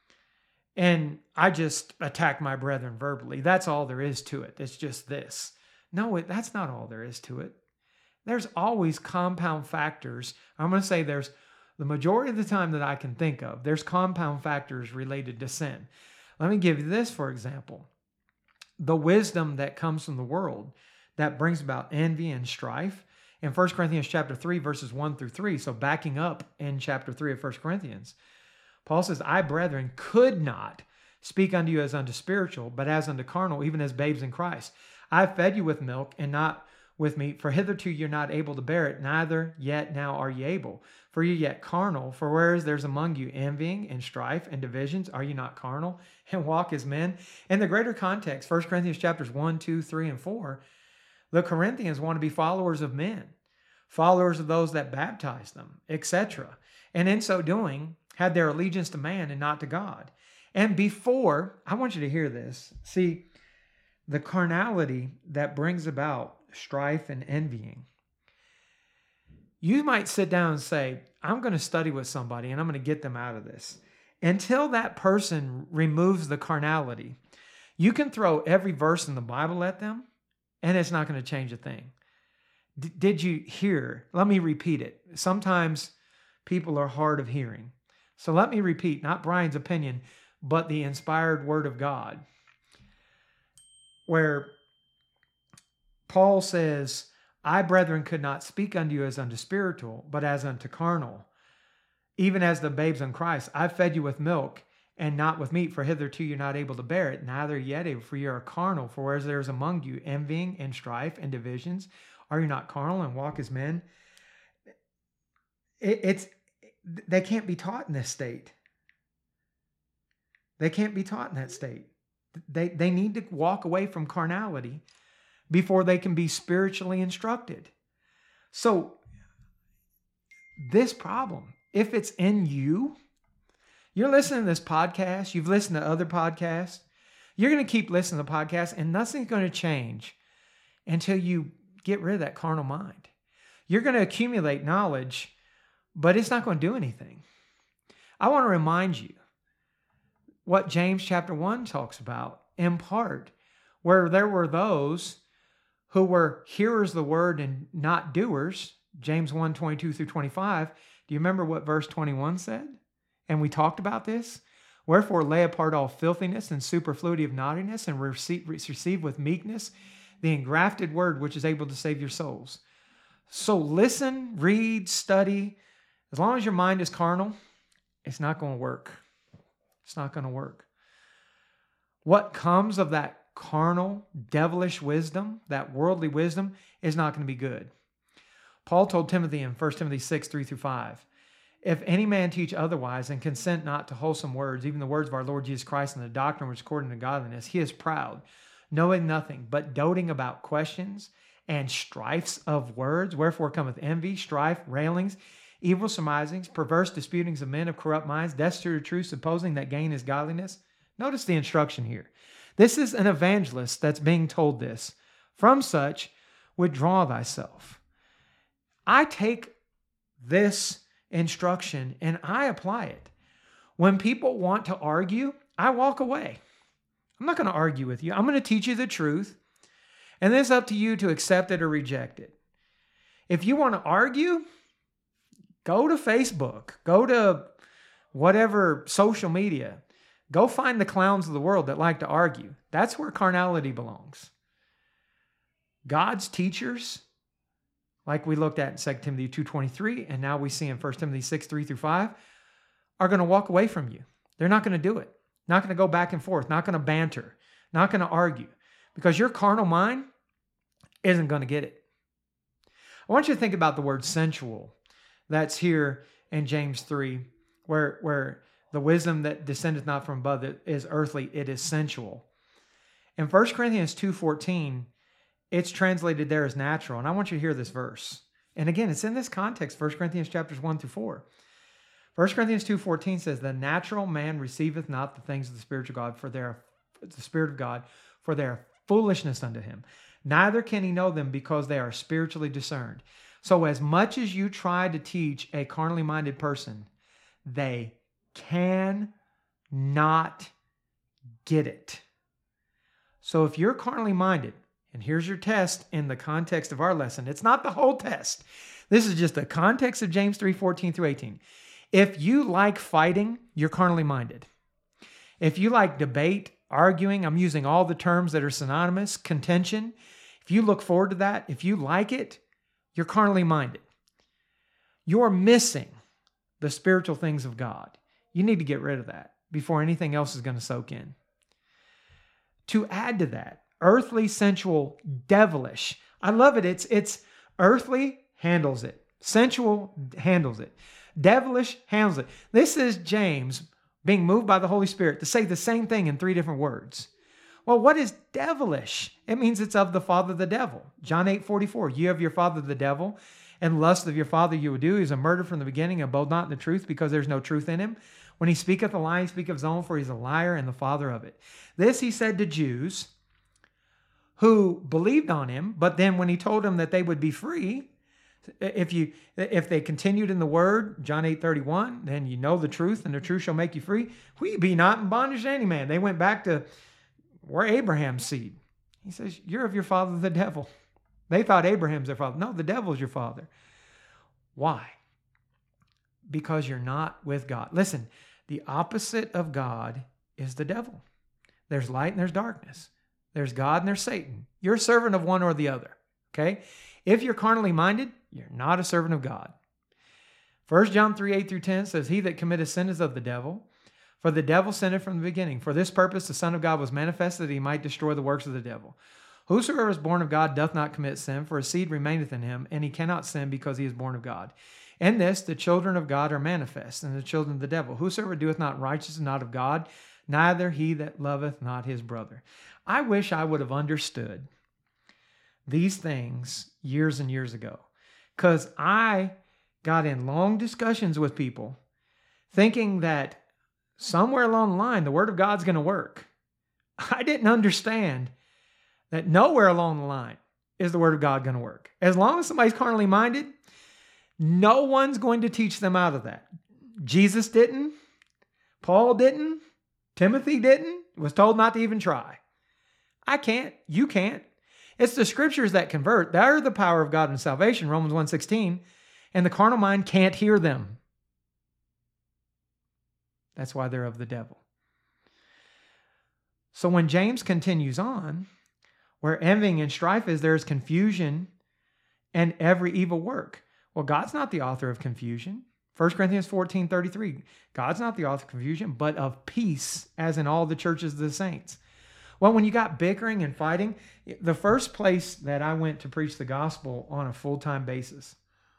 and I just attack my brethren verbally, that's all there is to it. It's just this. No, that's not all there is to it. There's always compound factors. I'm going to say there's, the majority of the time that I can think of, there's compound factors related to sin. Let me give you this, for example. The wisdom that comes from the world that brings about envy and strife. In 1 Corinthians chapter 3, verses 1 through 3, so backing up in chapter 3 of 1 Corinthians, Paul says, I, brethren, could not speak unto you as unto spiritual, but as unto carnal, even as babes in Christ. I fed you with milk and not with meat, for hitherto you're not able to bear it, neither yet now are ye able. For ye yet carnal, for whereas there's among you envying and strife and divisions, are ye not carnal and walk as men? In the greater context, 1 Corinthians chapters 1, 2, 3, and 4, the Corinthians want to be followers of men, followers of those that baptize them, etc. And in so doing, had their allegiance to man and not to God. And before, I want you to hear this. See, the carnality that brings about strife and envying. You might sit down and say, I'm going to study with somebody and I'm going to get them out of this. Until that person removes the carnality, you can throw every verse in the Bible at them and it's not going to change a thing. Did you hear? Let me repeat it. Sometimes people are hard of hearing. So let me repeat, not Brian's opinion, but the inspired word of God, where Paul says, I, brethren, could not speak unto you as unto spiritual, but as unto carnal, even as the babes in Christ. I fed you with milk and not with meat, for hitherto you're not able to bear it, neither yet able, for you are carnal. For whereas there is among you envying and strife and divisions, are you not carnal and walk as men? They can't be taught in this state. They can't be taught in that state. They need to walk away from carnality before they can be spiritually instructed. So this problem, if it's in you, you're listening to this podcast, you've listened to other podcasts, you're going to keep listening to podcasts and nothing's going to change until you get rid of that carnal mind. You're going to accumulate knowledge, but it's not going to do anything. I want to remind you what James chapter 1 talks about in part, where there were those who were hearers of the word and not doers. James 1, 22 through 25. Do you remember what verse 21 said? And we talked about this. Wherefore lay apart all filthiness and superfluity of naughtiness, and receive with meekness the engrafted word which is able to save your souls. So listen, read, study. As long as your mind is carnal, it's not going to work. It's not going to work. What comes of that carnal, devilish wisdom, that worldly wisdom, is not going to be good. Paul told Timothy in 1 Timothy 6, 3 through 5, if any man teach otherwise and consent not to wholesome words, even the words of our Lord Jesus Christ and the doctrine which is according to godliness, he is proud, knowing nothing, but doting about questions and strifes of words. Wherefore cometh envy, strife, railings, evil surmisings, perverse disputings of men of corrupt minds, destitute of truth, supposing that gain is godliness. Notice the instruction here. This is an evangelist that's being told this. From such, withdraw thyself. I take this instruction and I apply it. When people want to argue, I walk away. I'm not going to argue with you. I'm going to teach you the truth. And then it's up to you to accept it or reject it. If you want to argue, go to Facebook. Go to whatever social media. Go find the clowns of the world that like to argue. That's where carnality belongs. God's teachers, like we looked at in 2 Timothy 2:23, and now we see in 1 Timothy 6, 3 through 5, are going to walk away from you. They're not going to do it. Not going to go back and forth. Not going to banter. Not going to argue. Because your carnal mind isn't going to get it. I want you to think about the word sensual that's here in James 3, where the wisdom that descendeth not from above is earthly, it is sensual. In 1 Corinthians 2:14, it's translated there as natural. And I want you to hear this verse. And again, it's in this context, 1 Corinthians chapters 1 through 4. 1 Corinthians 2:14 says, the natural man receiveth not the things of the spiritual God, for they are the Spirit of God, for they are foolishness unto him. Neither can he know them because they are spiritually discerned. So as much as you try to teach a carnally minded person, they can not get it. So if you're carnally minded, and here's your test in the context of our lesson. It's not the whole test. This is just the context of James 3:14 through 18. If you like fighting, you're carnally minded. If you like debate, arguing, I'm using all the terms that are synonymous, contention. If you look forward to that, if you like it, you're carnally minded. You're missing the spiritual things of God. You need to get rid of that before anything else is going to soak in. To add to that, earthly, sensual, devilish. I love it. It's earthly, handles it. Sensual, handles it. Devilish, handles it. This is James being moved by the Holy Spirit to say the same thing in 3 different words. Well, what is devilish? It means it's of the father, the devil. John 8:44, you have your father, the devil, and lust of your father you will do. He is a murderer from the beginning, abode not in the truth, because there's no truth in him. When he speaketh a lie, he speaketh of his own, for he's a liar and the father of it. This he said to Jews who believed on him, but then when he told them that they would be free, If they continued in the word, John 8:31, then you know the truth, and the truth shall make you free. We be not in bondage to any man. They went back to we're Abraham's seed. He says, you're of your father, the devil. They thought Abraham's their father. No, the devil's your father. Why? Because you're not with God. Listen, the opposite of God is the devil. There's light and there's darkness. There's God and there's Satan. You're a servant of one or the other. Okay? If you're carnally minded, you're not a servant of God. 1 John 3:8-10 says, he that committeth sin is of the devil. For the devil sinned from the beginning. For this purpose the Son of God was manifested, that he might destroy the works of the devil. Whosoever is born of God doth not commit sin, for his seed remaineth in him, and he cannot sin because he is born of God. In this the children of God are manifest, and the children of the devil. Whosoever doeth not righteous is not of God, neither he that loveth not his brother. I wish I would have understood these things years and years ago, because I got in long discussions with people thinking that somewhere along the line, the word of God's going to work. I didn't understand that nowhere along the line is the word of God going to work. As long as somebody's carnally minded, no one's going to teach them out of that. Jesus didn't. Paul didn't. Timothy didn't. Was told not to even try. I can't. You can't. It's the scriptures that convert. They are the power of God in salvation, Romans 1:16, and the carnal mind can't hear them. That's why they're of the devil. So when James continues on, where envying and strife is, there is confusion and every evil work. Well, God's not the author of confusion. 1 Corinthians 14:33, God's not the author of confusion, but of peace, as in all the churches of the saints. Well, when you got bickering and fighting, the first place that I went to preach the gospel on a full-time basis,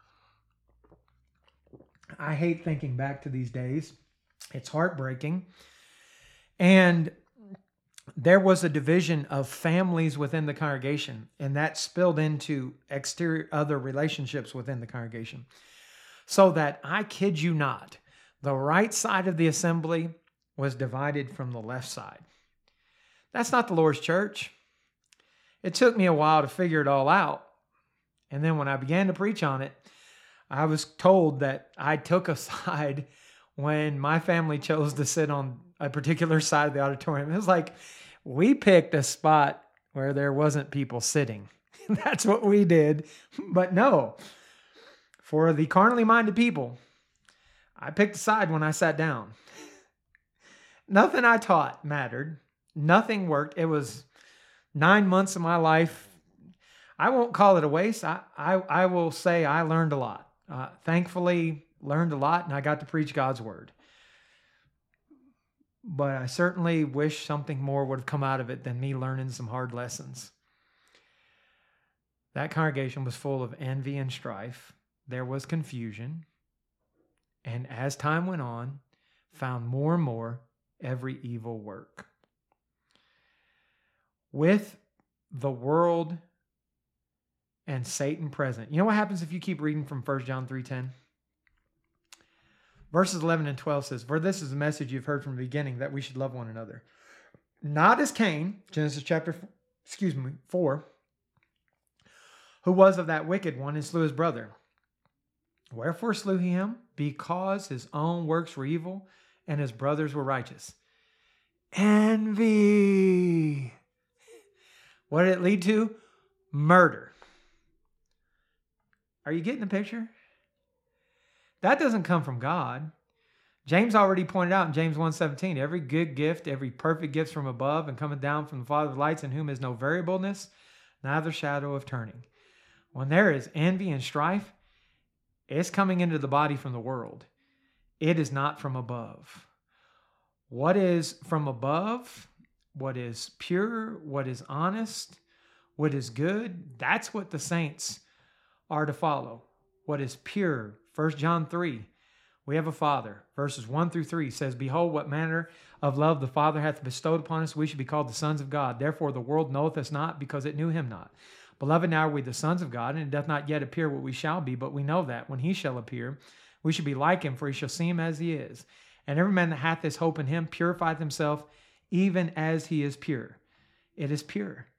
I hate thinking back to these days. It's heartbreaking. And there was a division of families within the congregation, and that spilled into other relationships within the congregation. So that, I kid you not, the right side of the assembly was divided from the left side. That's not the Lord's church. It took me a while to figure it all out. And then when I began to preach on it, I was told that I took a side when my family chose to sit on a particular side of the auditorium. It was like, we picked a spot where there wasn't people sitting. That's what we did. But no, for the carnally minded people, I picked a side when I sat down. Nothing I taught mattered. Nothing worked. It was 9 months of my life. I won't call it a waste. I will say I learned a lot. Thankfully, learned a lot, and I got to preach God's word. But I certainly wish something more would have come out of it than me learning some hard lessons. That congregation was full of envy and strife. There was confusion. And as time went on, found more and more every evil work. With the world and Satan present. You know what happens if you keep reading from 1 John 3:10? Verses 11 and 12 says, for this is the message you've heard from the beginning, that we should love one another. Not as Cain, Genesis chapter 4, who was of that wicked one and slew his brother. Wherefore slew he him? Because his own works were evil and his brothers were righteous. Envy. What did it lead to? Murder. Are you getting the picture? That doesn't come from God. James already pointed out in James 1:17, every good gift, every perfect gift from above and coming down from the Father of lights, in whom is no variableness, neither shadow of turning. When there is envy and strife, it's coming into the body from the world. It is not from above. What is from above, what is pure, what is honest, what is good, that's what the saints are to follow. What is pure. 1 John 3, we have a Father. Verses 1-3 says, behold, what manner of love the Father hath bestowed upon us, we should be called the sons of God. Therefore the world knoweth us not, because it knew him not. Beloved, now are we the sons of God, and it doth not yet appear what we shall be, but we know that when he shall appear, we shall be like him, for he shall see him as he is. And every man that hath this hope in him purifieth himself, even as he is pure. It is pure.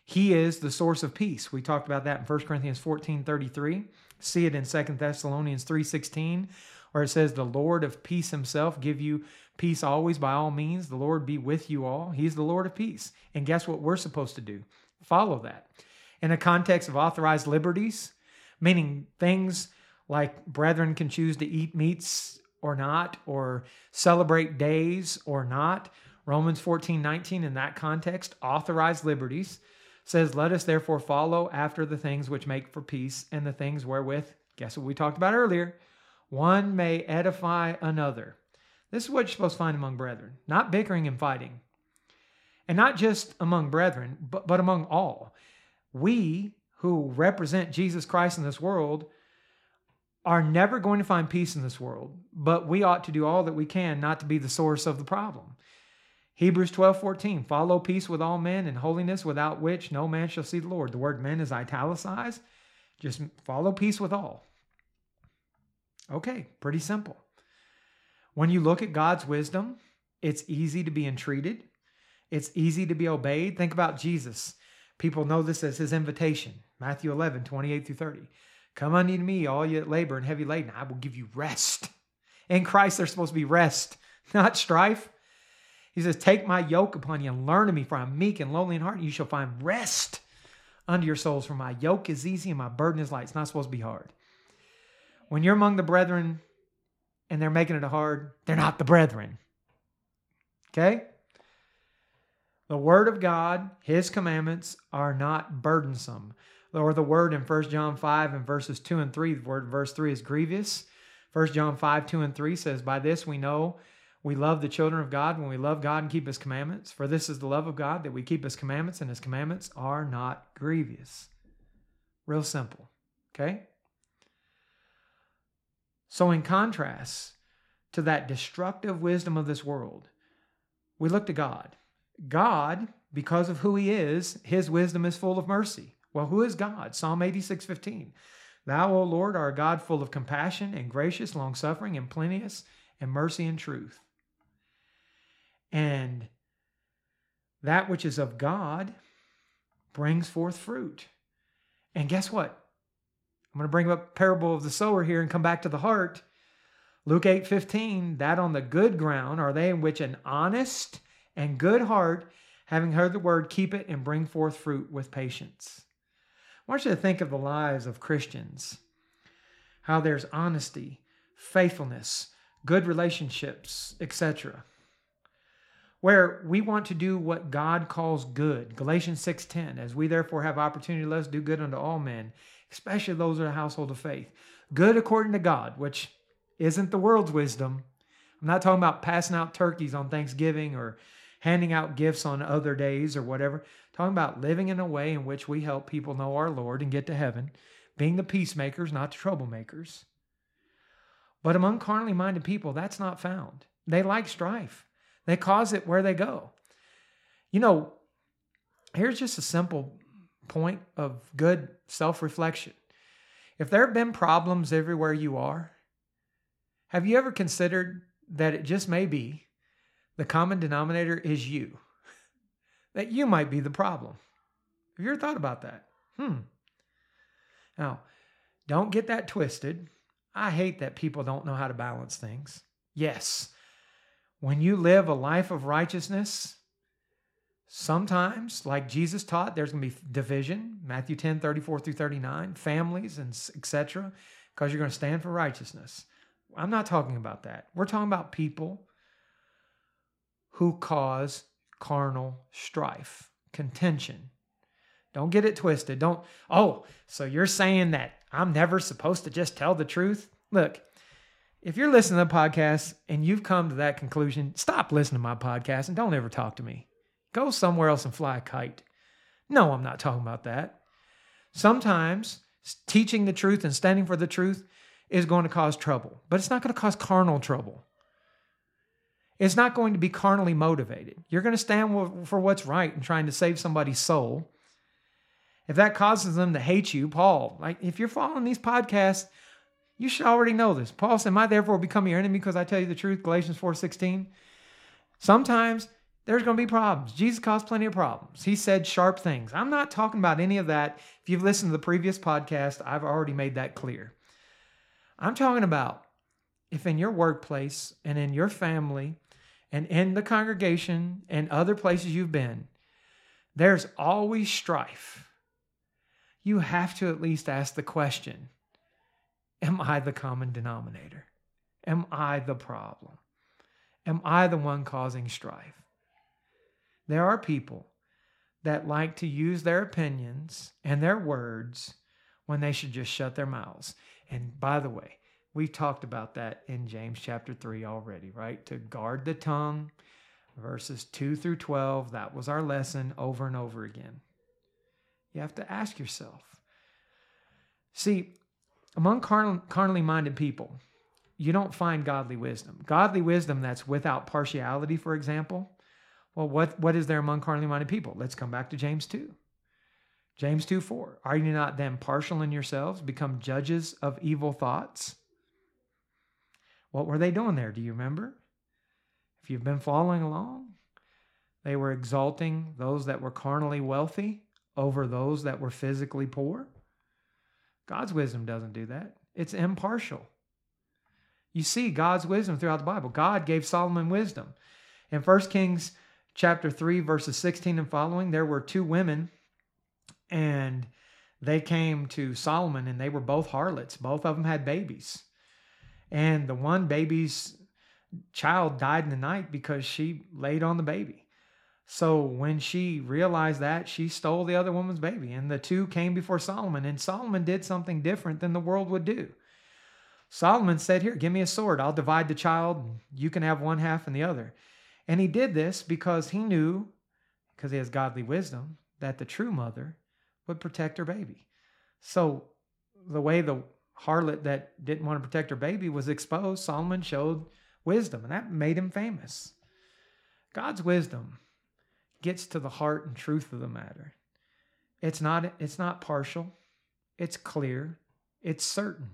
He is the source of peace. We talked about that in 1 Corinthians 14:33. See it in 2 Thessalonians 3:16, where it says, the Lord of peace himself give you peace always by all means. The Lord be with you all. He's the Lord of peace. And guess what we're supposed to do? Follow that. In a context of authorized liberties, meaning things like brethren can choose to eat meats or not, or celebrate days or not. Romans 14:19 in that context, authorized liberties, says, let us therefore follow after the things which make for peace and the things wherewith, guess what we talked about earlier, one may edify another. This is what you're supposed to find among brethren, not bickering and fighting. And not just among brethren, but among all. We who represent Jesus Christ in this world are never going to find peace in this world, but we ought to do all that we can not to be the source of the problem. Hebrews 12:14, follow peace with all men and holiness, without which no man shall see the Lord. The word men is italicized. Just follow peace with all. Okay, pretty simple. When you look at God's wisdom, it's easy to be entreated. It's easy to be obeyed. Think about Jesus. People know this as his invitation. Matthew 11:28-30. Come unto me, all you that labor and heavy laden, I will give you rest. In Christ, there's supposed to be rest, not strife. He says, take my yoke upon you and learn of me, for I'm meek and lowly in heart, and you shall find rest unto your souls. For my yoke is easy and my burden is light. It's not supposed to be hard. When you're among the brethren and they're making it hard, they're not the brethren. Okay? The word of God, his commandments, are not burdensome. Or the word in 1 John 5 and verses 2 and 3, the word verse 3 is grievous. 1 John 5, 2 and 3 says, by this we know we love the children of God when we love God and keep his commandments. For this is the love of God, that we keep his commandments, and his commandments are not grievous. Real simple. Okay? So in contrast to that destructive wisdom of this world, we look to God. God, because of who he is, his wisdom is full of mercy. Well, who is God? Psalm 86:15. Thou, O Lord, art a God full of compassion and gracious, long-suffering and plenteous and mercy and truth. And that which is of God brings forth fruit. And guess what? I'm going to bring up parable of the sower here and come back to the heart. Luke 8:15, that on the good ground are they in which an honest and good heart, having heard the word, keep it and bring forth fruit with patience. I want you to think of the lives of Christians, how there's honesty, faithfulness, good relationships, etc., where we want to do what God calls good. Galatians 6:10, as we therefore have opportunity, let us do good unto all men, especially those of the household of faith. Good according to God, which isn't the world's wisdom. I'm not talking about passing out turkeys on Thanksgiving or handing out gifts on other days or whatever. I'm talking about living in a way in which we help people know our Lord and get to heaven, being the peacemakers, not the troublemakers. But among carnally minded people, that's not found. They like strife. They cause it where they go. You know, here's just a simple point of good self-reflection. If there have been problems everywhere you are, have you ever considered that it just may be the common denominator is you? That you might be the problem. Have you ever thought about that? Now, don't get that twisted. I hate that people don't know how to balance things. Yes, when you live a life of righteousness, sometimes, like Jesus taught, there's going to be division. Matthew 10:34-39, families, and etc., because you're going to stand for righteousness. I'm not talking about that. We're talking about people who cause carnal strife, contention. Don't get it twisted. So you're saying that I'm never supposed to just tell the truth? Look, if you're listening to the podcast and you've come to that conclusion, stop listening to my podcast and don't ever talk to me. Go somewhere else and fly a kite. No, I'm not talking about that. Sometimes teaching the truth and standing for the truth is going to cause trouble, but it's not going to cause carnal trouble. It's not going to be carnally motivated. You're going to stand for what's right and trying to save somebody's soul. If that causes them to hate you, Paul, like if you're following these podcasts, you should already know this. Paul said, am I therefore become your enemy because I tell you the truth? Galatians 4:16. Sometimes There's going to be problems. Jesus caused plenty of problems. He said sharp things. I'm not talking about any of that. If you've listened to the previous podcast, I've already made that clear. I'm talking about if in your workplace and in your family and in the congregation and other places you've been, there's always strife. You have to at least ask the question, am I the common denominator? Am I the problem? Am I the one causing strife? There are people that like to use their opinions and their words when they should just shut their mouths. And by the way, we've talked about that in James chapter 3 already, right? To guard the tongue, verses 2 through 12. That was our lesson over and over again. You have to ask yourself. See, among carnally minded people, you don't find godly wisdom. Godly wisdom that's without partiality, for example. Well, what is there among carnally minded people? Let's come back to James 2. James 2:4. Are you not then partial in yourselves, become judges of evil thoughts? What were they doing there? Do you remember? If you've been following along, they were exalting those that were carnally wealthy over those that were physically poor. God's wisdom doesn't do that. It's impartial. You see God's wisdom throughout the Bible. God gave Solomon wisdom. In 1 Kings chapter 3, verses 16 and following, there were two women, and they came to Solomon, and they were both harlots. Both of them had babies. And the one baby's child died in the night because she laid on the baby. So when she realized that, she stole the other woman's baby. And the two came before Solomon, and Solomon did something different than the world would do. Solomon said, here, give me a sword. I'll divide the child. You can have one half and the other. And he did this because he knew, because he has godly wisdom, that the true mother would protect her baby. So the way the harlot that didn't want to protect her baby was exposed, Solomon showed wisdom, and that made him famous. God's wisdom gets to the heart and truth of the matter. It's not partial. It's clear. It's certain.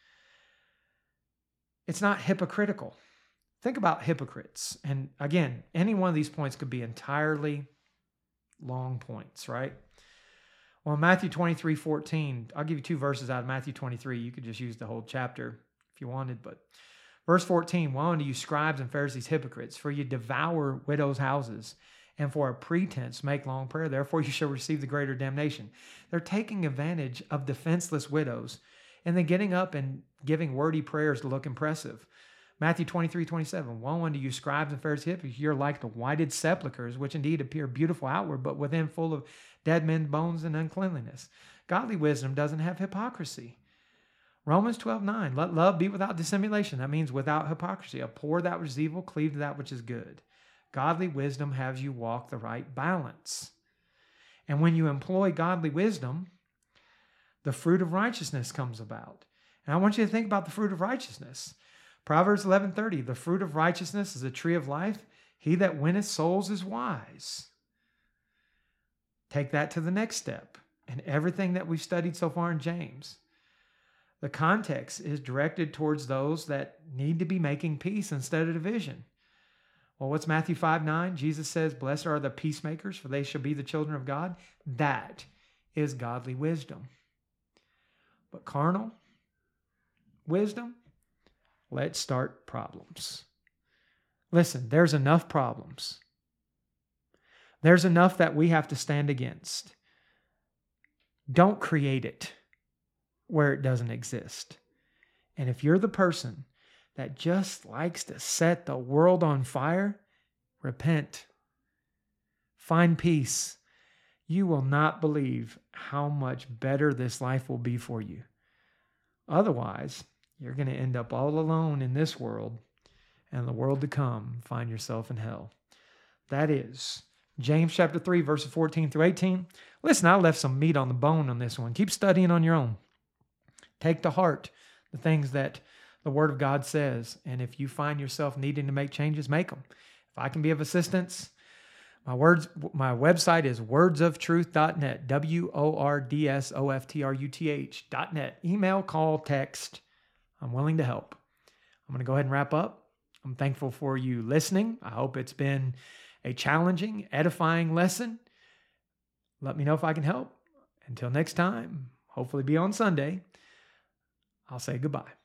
It's not hypocritical. Think about hypocrites. And again, any one of these points could be entirely long points, right? Well, Matthew 23:14, I'll give you two verses out of Matthew 23. You could just use the whole chapter if you wanted, but verse 14, woe unto you scribes and Pharisees, hypocrites, for you devour widows' houses, and for a pretense make long prayer. Therefore you shall receive the greater damnation. They're taking advantage of defenseless widows and then getting up and giving wordy prayers to look impressive. Matthew 23:27, woe unto you scribes and Pharisees, hypocrites, you're like the whited sepulchres, which indeed appear beautiful outward, but within full of dead men's bones and uncleanliness. Godly wisdom doesn't have hypocrisy. Romans 12:9, let love be without dissimulation. That means without hypocrisy. Abhor that which is evil, cleave to that which is good. Godly wisdom has you walk the right balance. And when you employ godly wisdom, the fruit of righteousness comes about. And I want you to think about the fruit of righteousness. Proverbs 11:30, the fruit of righteousness is a tree of life. He that winneth souls is wise. Take that to the next step. And everything that we've studied so far in James, the context is directed towards those that need to be making peace instead of division. Well, what's Matthew 5:9? Jesus says, blessed are the peacemakers, for they shall be the children of God. That is godly wisdom. But carnal wisdom, let's start problems. Listen, there's enough problems. There's enough that we have to stand against. Don't create it where it doesn't exist. And if you're the person that just likes to set the world on fire, repent. Find peace. You will not believe how much better this life will be for you. Otherwise, you're going to end up all alone in this world, and the world to come, find yourself in hell. That is James chapter 3, verses 14 through 18. Listen, I left some meat on the bone on this one. Keep studying on your own. Take to heart the things that the Word of God says, and if you find yourself needing to make changes, make them. If I can be of assistance, my website is wordsoftruth.net, wordsoftruth.net. Email, call, text. I'm willing to help. I'm going to go ahead and wrap up. I'm thankful for you listening. I hope it's been a challenging, edifying lesson. Let me know if I can help. Until next time, hopefully be on Sunday, I'll say goodbye.